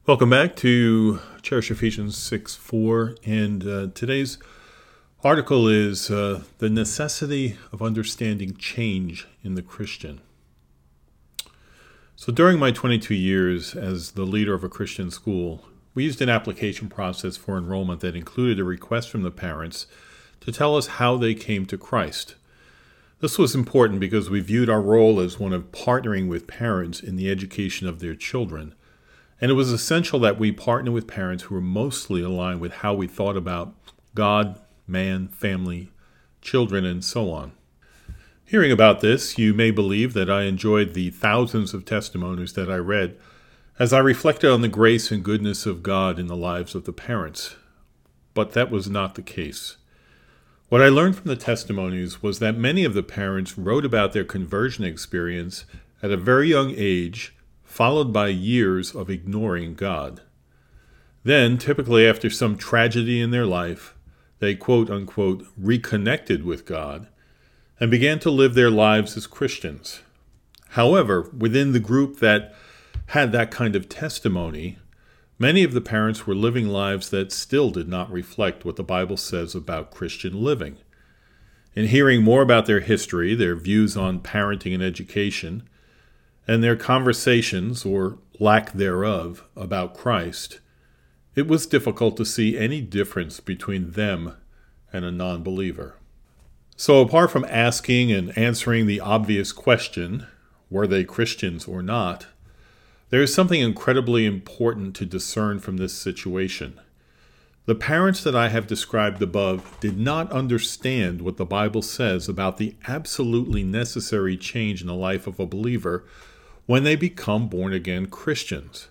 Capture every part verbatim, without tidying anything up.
Welcome back to Cherish Ephesians six four, and uh, today's article is uh, the necessity of understanding change in the Christian. So during my twenty-two years as the leader of a Christian school, we used an application process for enrollment that included a request from the parents to tell us how they came to Christ. This was important because we viewed our role as one of partnering with parents in the education of their children. And it was essential that we partner with parents who were mostly aligned with how we thought about God, man, family, children, and so on. Hearing about this, you may believe that I enjoyed the thousands of testimonies that I read as I reflected on the grace and goodness of God in the lives of the parents. But that was not the case. What I learned from the testimonies was that many of the parents wrote about their conversion experience at a very young age, followed by years of ignoring God. Then, typically after some tragedy in their life, they quote-unquote reconnected with God and began to live their lives as Christians. However, within the group that had that kind of testimony, many of the parents were living lives that still did not reflect what the Bible says about Christian living. In hearing more about their history, their views on parenting and education, and their conversations, or lack thereof, about Christ, it was difficult to see any difference between them and a non-believer. So apart from asking and answering the obvious question, were they Christians or not, there is something incredibly important to discern from this situation. The parents that I have described above did not understand what the Bible says about the absolutely necessary change in the life of a believer when they become born-again Christians.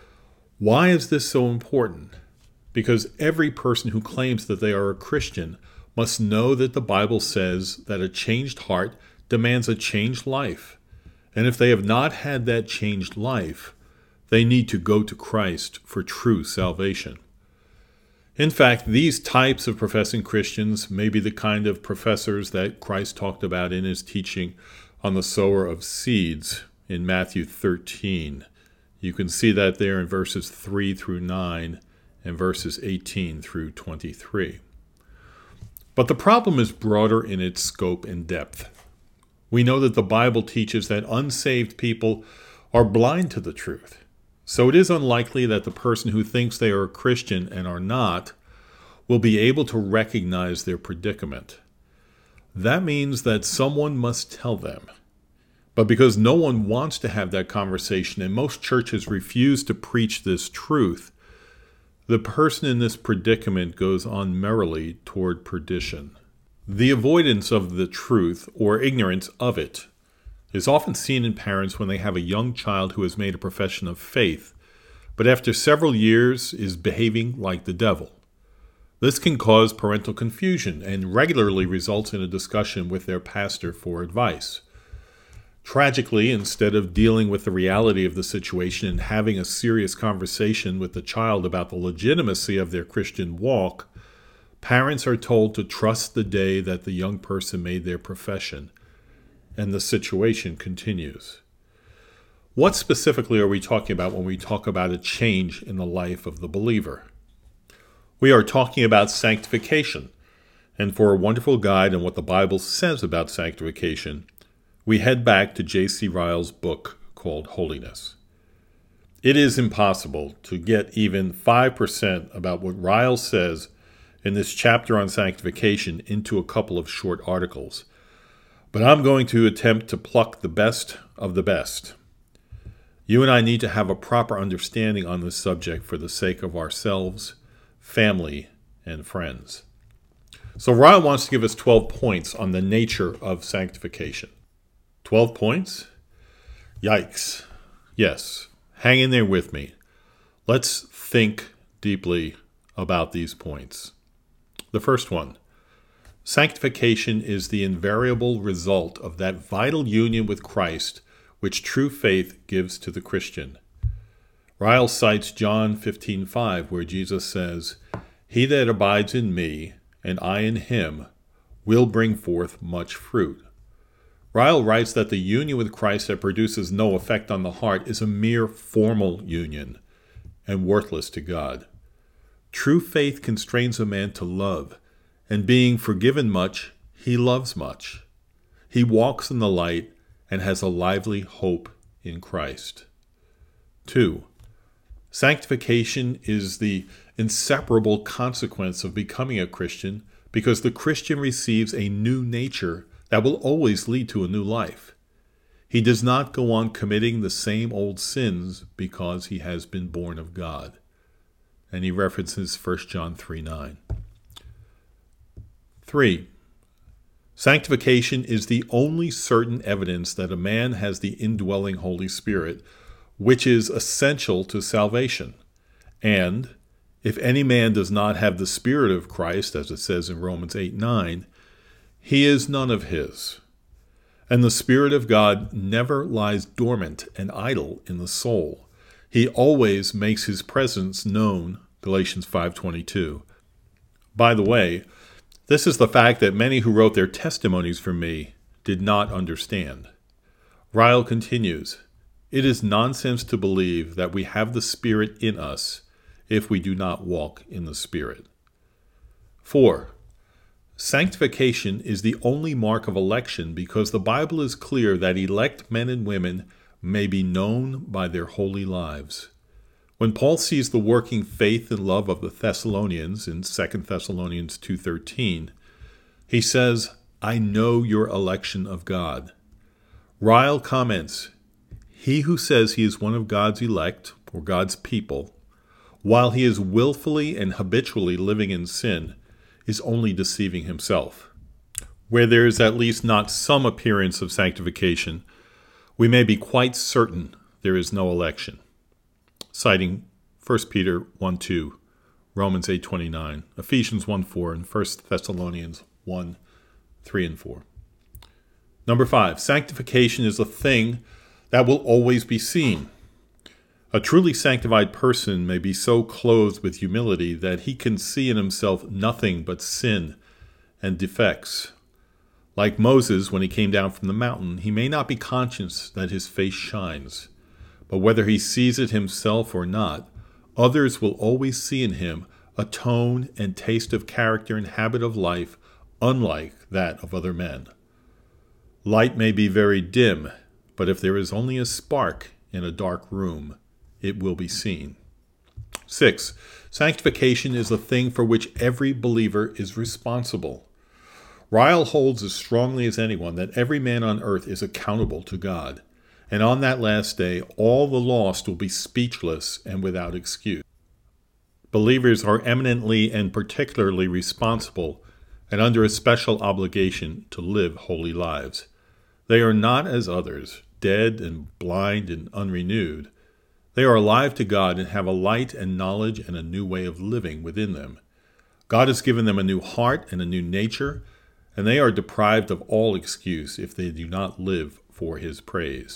Why is this so important? Because every person who claims that they are a Christian must know that the Bible says that a changed heart demands a changed life. And if they have not had that changed life, they need to go to Christ for true salvation. In fact, these types of professing Christians may be the kind of professors that Christ talked about in his teaching on the sower of seeds in Matthew thirteen. You can see that there in verses three through nine and verses eighteen through twenty-three. But the problem is broader in its scope and depth. We know that the Bible teaches that unsaved people are blind to the truth. So it is unlikely that the person who thinks they are a Christian and are not will be able to recognize their predicament. That means that someone must tell them. But because no one wants to have that conversation and most churches refuse to preach this truth, the person in this predicament goes on merrily toward perdition. The avoidance of the truth or ignorance of it is often seen in parents when they have a young child who has made a profession of faith, but after several years is behaving like the devil. This can cause parental confusion and regularly results in a discussion with their pastor for advice. Tragically, instead of dealing with the reality of the situation and having a serious conversation with the child about the legitimacy of their Christian walk, parents are told to trust the day that the young person made their profession, and the situation continues. What specifically are we talking about when we talk about a change in the life of the believer? We are talking about sanctification, and for a wonderful guide on what the Bible says about sanctification, we head back to J C Ryle's book called Holiness. It is impossible to get even five percent about what Ryle says in this chapter on sanctification into a couple of short articles, but I'm going to attempt to pluck the best of the best. You and I need to have a proper understanding on this subject for the sake of ourselves, family, and friends. So Ryle wants to give us twelve points on the nature of sanctification. twelve points? Yikes. Yes, hang in there with me. Let's think deeply about these points. The first one, sanctification is the invariable result of that vital union with Christ which true faith gives to the Christian. Ryle cites John fifteen five, where Jesus says, "He that abides in me, and I in him, will bring forth much fruit." Ryle writes that the union with Christ that produces no effect on the heart is a mere formal union. and worthless to God. True faith constrains a man to love, and being forgiven much, he loves much. He walks in the light and has a lively hope in Christ. Two, sanctification is the inseparable consequence of becoming a Christian because the Christian receives a new nature that will always lead to a new life. He does not go on committing the same old sins because he has been born of God. And he references First John three nine. Three, sanctification is the only certain evidence that a man has the indwelling Holy Spirit, which is essential to salvation. And if any man does not have the Spirit of Christ, as it says in Romans eight nine, he is none of his. And the Spirit of God never lies dormant and idle in the soul. He always makes his presence known, Galatians five twenty-two. By the way, this is the fact that many who wrote their testimonies for me did not understand. Ryle continues, "It is nonsense to believe that we have the Spirit in us if we do not walk in the Spirit." Four, sanctification is the only mark of election because the Bible is clear that elect men and women may be known by their holy lives. When Paul sees the working faith and love of the Thessalonians in Second Thessalonians two thirteen, he says, "I know your election of God." Ryle comments, "He who says he is one of God's elect, or God's people, while he is willfully and habitually living in sin, is only deceiving himself." Where there is at least not some appearance of sanctification, we may be quite certain there is no election. Citing First Peter one two, Romans eight twenty-nine, Ephesians one four, and First Thessalonians one three and four. Number five, sanctification is a thing that will always be seen. A truly sanctified person may be so clothed with humility that he can see in himself nothing but sin and defects. Like Moses, when he came down from the mountain, he may not be conscious that his face shines. But whether he sees it himself or not, others will always see in him a tone and taste of character and habit of life unlike that of other men. Light may be very dim, but if there is only a spark in a dark room, it will be seen. Six, sanctification is a thing for which every believer is responsible. Ryle holds as strongly as anyone that every man on earth is accountable to God. And on that last day, all the lost will be speechless and without excuse. Believers are eminently and particularly responsible and under a special obligation to live holy lives. They are not as others, dead and blind and unrenewed. They are alive to God and have a light and knowledge and a new way of living within them. God has given them a new heart and a new nature, and they are deprived of all excuse if they do not live for His praise.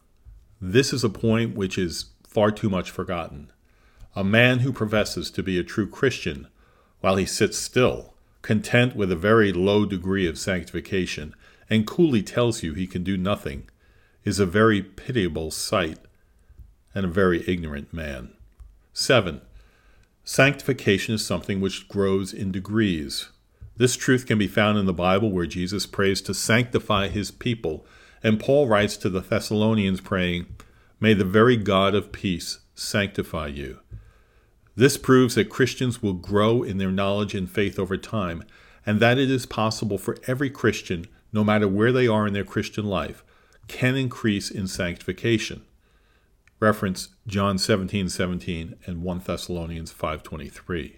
This is a point which is far too much forgotten. A man who professes to be a true Christian, while he sits still, content with a very low degree of sanctification, and coolly tells you he can do nothing, is a very pitiable sight and a very ignorant man. Seven, sanctification is something which grows in degrees. This truth can be found in the Bible where Jesus prays to sanctify His people, and Paul writes to the Thessalonians praying, "May the very God of peace sanctify you." This proves that Christians will grow in their knowledge and faith over time, and that it is possible for every Christian, no matter where they are in their Christian life, can increase in sanctification. Reference John seventeen seventeen and First Thessalonians five twenty-three.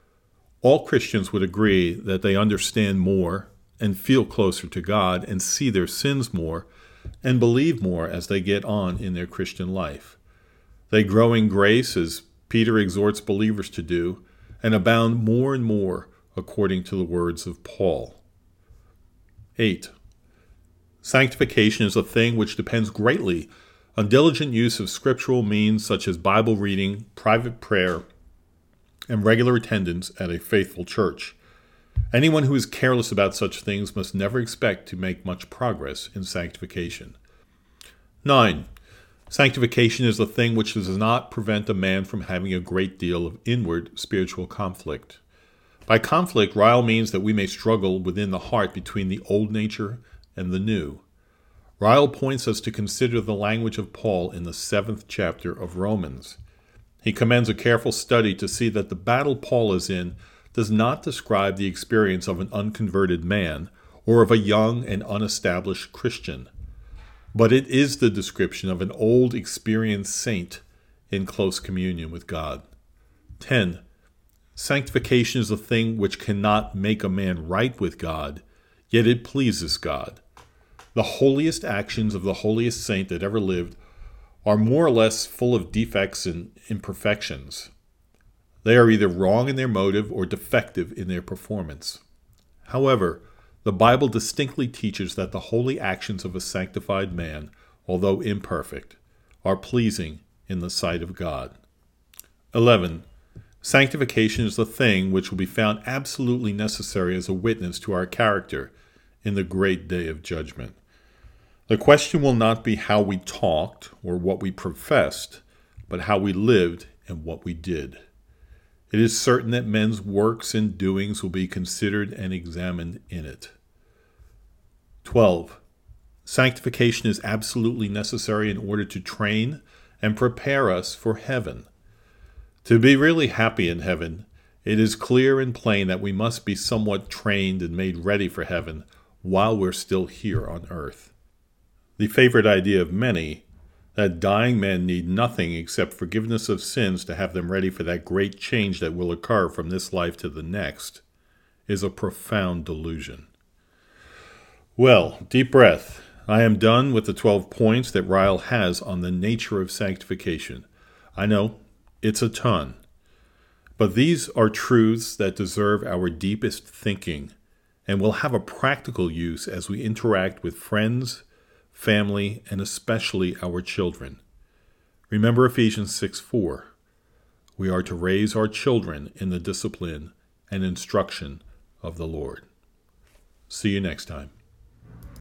All Christians would agree that they understand more and feel closer to God and see their sins more and believe more as they get on in their Christian life. They grow in grace, as Peter exhorts believers to do, and abound more and more according to the words of Paul. Eight, sanctification is a thing which depends greatly on diligent use of scriptural means such as Bible reading, private prayer, and regular attendance at a faithful church. Anyone who is careless about such things must never expect to make much progress in sanctification. Nine, Sanctification is the thing which does not prevent a man from having a great deal of inward spiritual conflict. By conflict, Ryle means that we may struggle within the heart between the old nature and the new. Ryle points us to consider the language of Paul in the seventh chapter of Romans. He commends a careful study to see that the battle Paul is in does not describe the experience of an unconverted man or of a young and unestablished Christian, but it is the description of an old, experienced saint in close communion with God. ten. Sanctification is a thing which cannot make a man right with God, yet it pleases God. The holiest actions of the holiest saint that ever lived are more or less full of defects and imperfections. They are either wrong in their motive or defective in their performance. However, the Bible distinctly teaches that the holy actions of a sanctified man, although imperfect, are pleasing in the sight of God. eleven. Sanctification is the thing which will be found absolutely necessary as a witness to our character in the great day of judgment. The question will not be how we talked or what we professed, but how we lived and what we did. It is certain that men's works and doings will be considered and examined in it. twelve. Sanctification is absolutely necessary in order to train and prepare us for heaven. To be really happy in heaven, it is clear and plain that we must be somewhat trained and made ready for heaven while we're still here on earth. The favorite idea of many, that dying men need nothing except forgiveness of sins to have them ready for that great change that will occur from this life to the next, is a profound delusion. Well, deep breath. I am done with the twelve points that Ryle has on the nature of sanctification. I know, it's a ton. But these are truths that deserve our deepest thinking and will have a practical use as we interact with friends, family, and especially our children. Remember Ephesians six four. We are to raise our children in the discipline and instruction of the Lord. See you next time.